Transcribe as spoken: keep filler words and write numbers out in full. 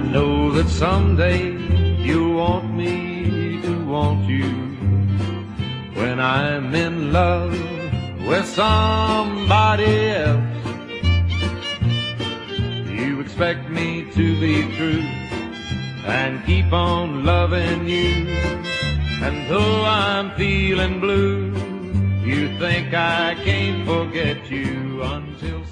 know that someday you'll want me to want you. When I'm in love with somebody else, you expect me to be true and keep on loving you. And though I'm feeling blue, you think I can't forget you until